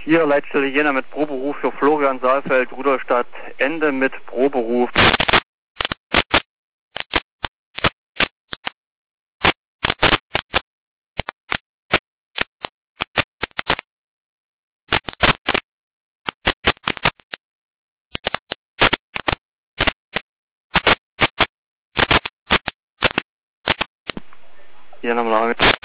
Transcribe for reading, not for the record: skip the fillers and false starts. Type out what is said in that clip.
Hier Leitstelle Jena mit Proberuf für Florian Saalfeld, Rudolstadt, Ende mit Proberuf. Hier nochmal